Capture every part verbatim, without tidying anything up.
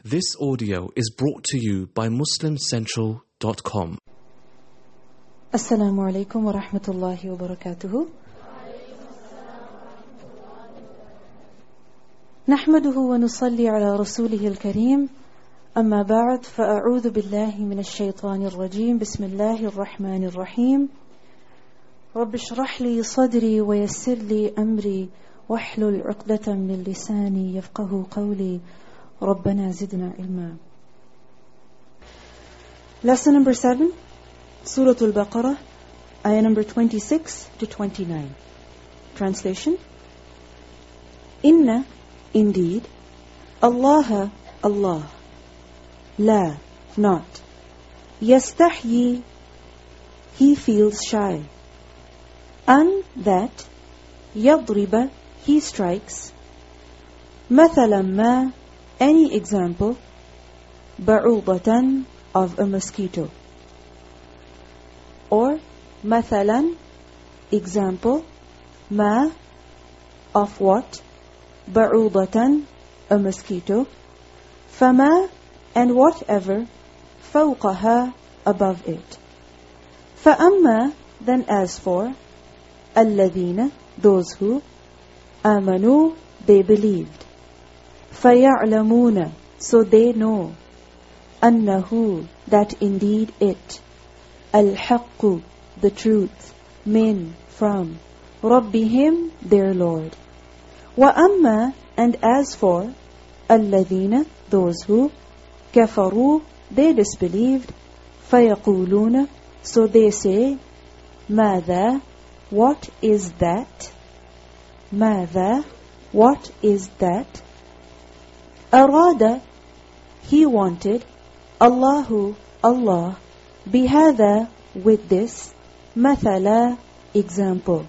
This audio is brought to you by muslim central dot com. Assalamu alaikum wa rahmatullahi wa barakatuhu. نحمده ونصلي على رسوله الكريم أما بعد فأعوذ بالله من الشيطان الرجيم بسم الله الرحمن الرحيم رب اشرح لي صدري ويسر لي أمري واحلل عقدة من لساني يفقه قولي ربنا زدنا علما. Lesson number seven, Surah Al-Baqarah, ayah number twenty-six to twenty-nine. Translation: Inna, indeed, Allah, Allah, la, not, yastahyi, he feels shy, an, that, yadriba, he strikes, mathalan ma, any example, ba'udatan, of a mosquito, or mathalan, example, ma, of what, ba'udatan, a mosquito, fama, and whatever, fawqaha, above it. Fa'amma, then as for, alladhina, those who, amanu, they believed, فَيَعْلَمُونَ, so they know, أَنَّهُ, that indeed it, الْحَقُّ, the truth, min, from, رَبِّهِمْ, their Lord. وَأَمَّا, and as for, الَّذِينَ, those who, كَفَرُوا, they disbelieved, فَيَقُولُونَ, so they say, مَاذَا, what is that? مَاذَا, what is that? أراد, he wanted, Allahu, Allah, bihada, with this, mathala, example.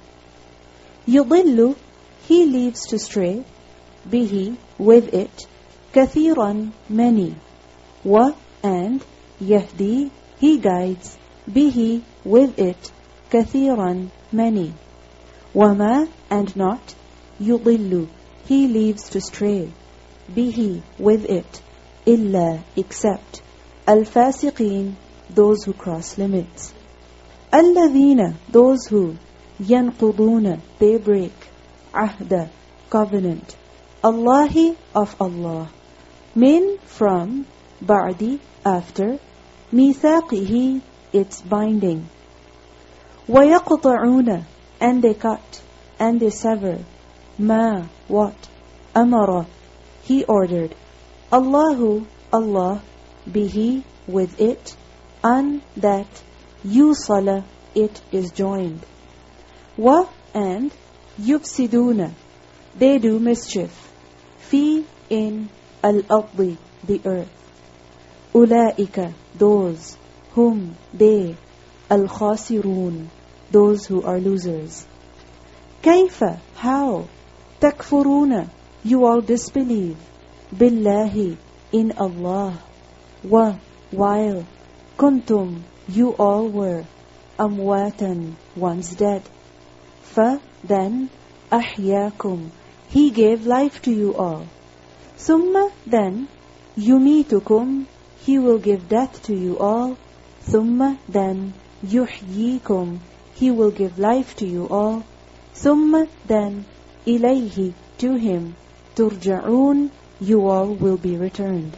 يضل, he leaves to stray, bihi, with it, kathiran, many, wa, and, yahdi, he guides, bihi, with it, kathiran, many, wama, and not, يضل, he leaves to stray, bihi, with it, illa, except, al-fasiqeen, those who cross limits, alladhina, those who, yanquduna, they break, ahda, covenant, Allahi, of Allah, min, from, ba'di, after, mithaqihi, its binding, وَيَقْطَعُونَ, and they cut, and they sever, ma, what, amara, he ordered, Allahu, Allah, bihi, with it, an, that, yusala, it is joined, wa, and, yufsiduna, they do mischief, fi, in, al-ardi, the earth, ulaika, those, whom, they, al-khasirun, those who are losers. Kayfa, how, takfuruna, you all disbelieve, billahi, in Allah, wa, while, kuntum, you all were, amwatan, once dead, fa, then, ahyakum, he gave life to you all, thumma, then, yumitukum, he will give death to you all, thumma, then, yuhyikum, he will give life to you all, thumma, then, ilayhi, to him, turja'un, you all will be returned.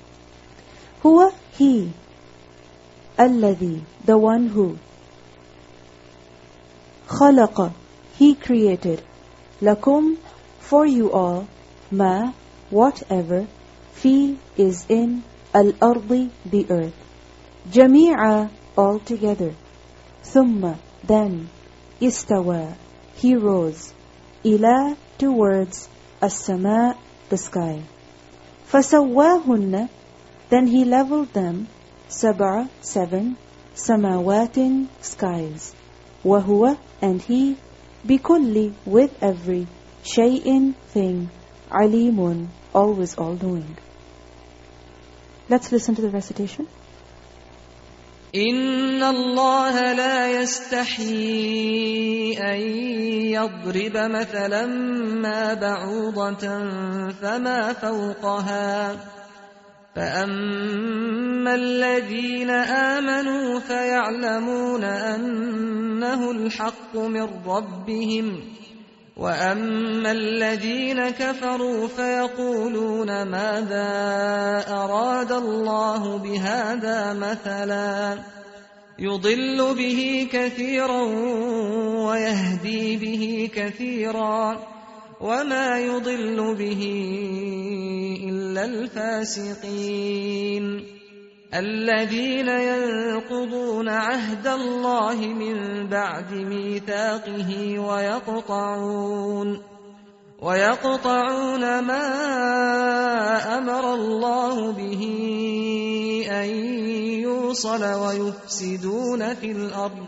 Huwa, he, alladhi, the one who, khalaqa, he created, lakum, for you all, ma, whatever, fi, is in, al-ardi, the earth, jami'a, all together, thumma, then, istawa, he rose, ila, towards, as-sama, the sky, fasawwahunna, then he leveled them, sab'a, seven, samawatin, skies, wa huwa, and he, bikulli, with every, shay'in, thing, alimun, always all-knowing. Let's listen to the recitation. إن الله لا يستحيي أن يضرب مثلا ما بعوضة فما فوقها فأما الذين آمنوا فيعلمون أنه الحق من ربهم وأما الذين كفروا فيقولون ماذا أراد الله بهذا مثلا يضل به كثيرا ويهدي به كثيرا وما يضل به إلا الفاسقين الذين ينقضون عهد الله من بعد ميثاقه ويقطعون ويقطعون ما أمر الله به أن يوصل ويفسدون في الأرض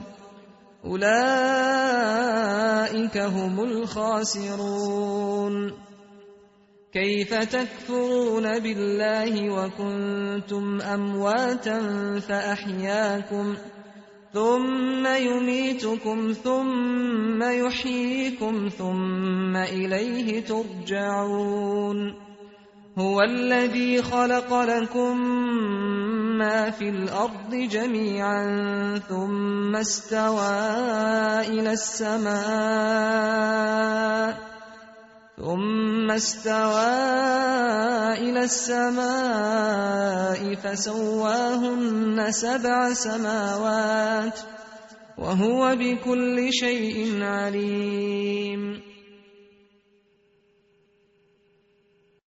أولئك هم الخاسرون كيف تكفرون بالله وكنتم أمواتا فأحياكم ثم يميتكم ثم يحييكم ثم إليه ترجعون هو الذي خلق لكم ما في الأرض جميعا ثم استوى إلى السماء ثم استوى إلى السماء فسواهن سبع سماوات وهو بكل شيء عليم